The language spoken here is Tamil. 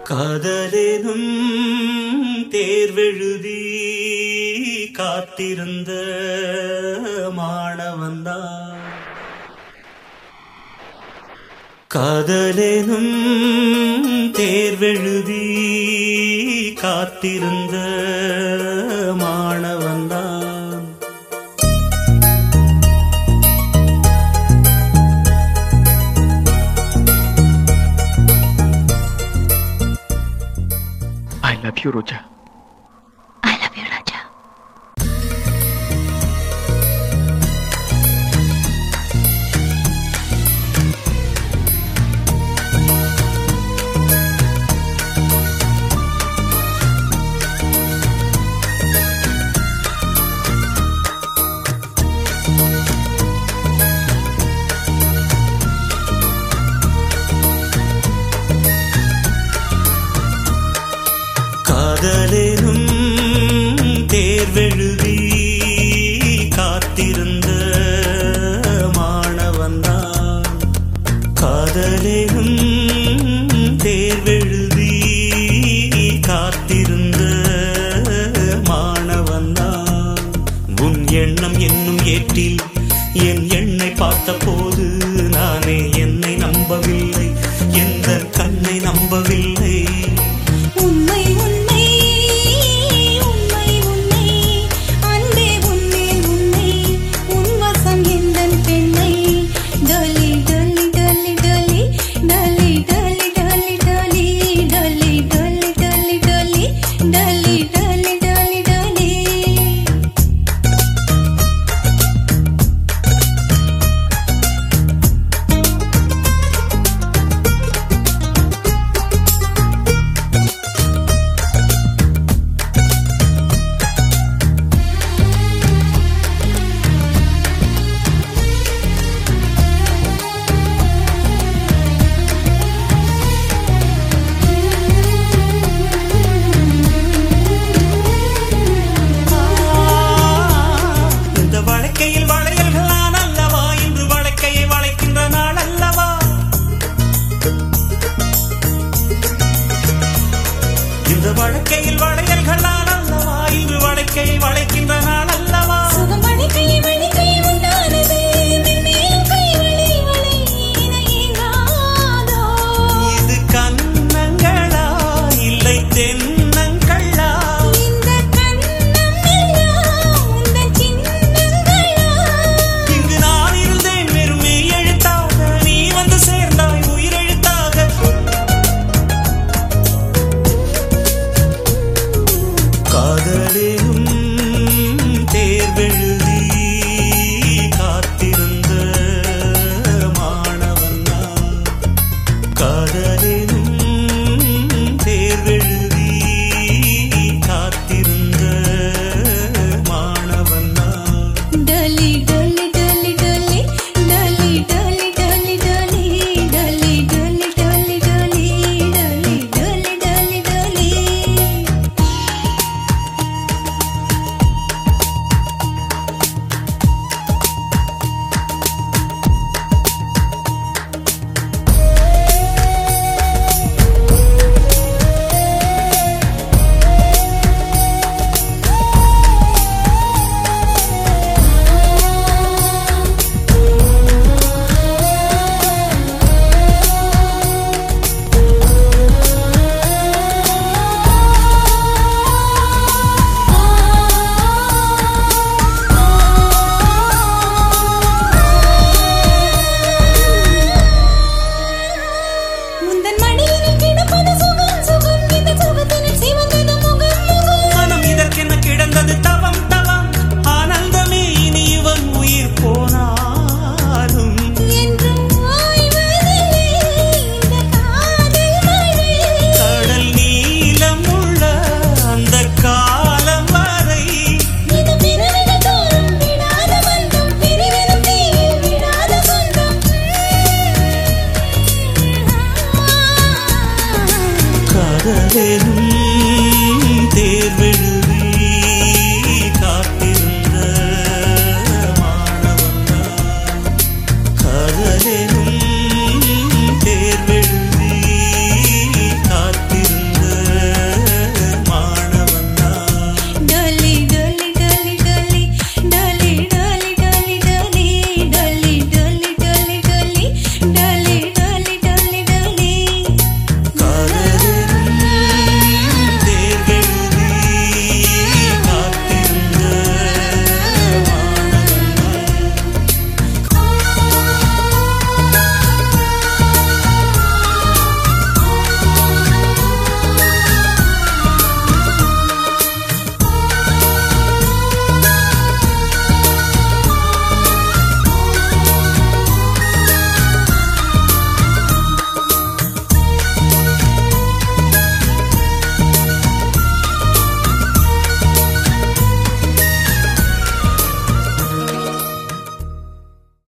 காதலேனும் தேர்வெழுதி காத்திருந்த மாணவன்தான். காதலேனும் தேர்வெழுதி காத்திருந்த மாணவன்தான். I love you, Roja. I love you, Raja. காதலேனும் தேர்வெழுதி காத்திருந்த மாணவன்தான். காதலேனும் தேர்வெழுதி காத்திருந்த மாணவன்தான். உன் எண்ணம் என்னும் ஏற்றில் என் எண்ணை பார்த்த போது நானே என்னை நம்பவில்லை, எந்த கண்ணை நம்பவில்லை. உண்மை உண்மை உண்மை உண்மை அன்பே உன்மேல் உண்மை உன் வசம் எந்தன் பெண்ணை டலி டலி டலி டலி டலி டலி டலி டலி டலி டலி டலி டலி டலி டலி டலி டலி. இந்த வழக்கையில் வளையல்கள் நான் அல்லவா, இன்று வழக்கையை வளைக்கின்ற நாள் அல்லவா. இந்த வழக்கையில் வளையல்கள் நான் அல்லவா, இன்று வழக்கையை வளைக்கின்ற நாள் அல்லவா. சுகம் வளைக்கை வளைக்கை உண்டானது மென்மேலும் கை வளை வளை இணையாதோ. இது கன்னங்களா இல்லை தென்னங்களா. இந்த கண்ணம் எல்லாம் உந்தன் சின்னங்களா. இங்கு நான் இருந்தேன் வெறும் மெய் எழுத்தாக, நீ வந்து சேர்ந்தாய் உயிரெழுத்தாக. காதலேனும் தேர்வெழுதி காத்திருந்த மாணவன்தான். காதலேனும் தேர்வெழுதி காத்திருந்த மாணவன்தான். டலி டலி டலி டலி டலி டலி டலி டலி டலி டலி டலி டலி டலி டலி டலி டலி. உந்தன் மடியினில் கிடப்பது சுகம் சுகம் இந்த சுகத்தினில் சிவந்தது முகம் முகம். மனம் இதற்கென கிடந்தது தவம் தவம், ஆனந்தமே இனி இவன் உயிர் போனாலும். என்றும் ஓய்வதில்லை இந்த காதல் மழை. கடல் நீளம் உள்ள அந்த காலம் வரை இது பிறவிகள் தோறும் விடாத பந்தம், பிரிவெனும் தீயில் விடாத சொந்தம். காதலேனும்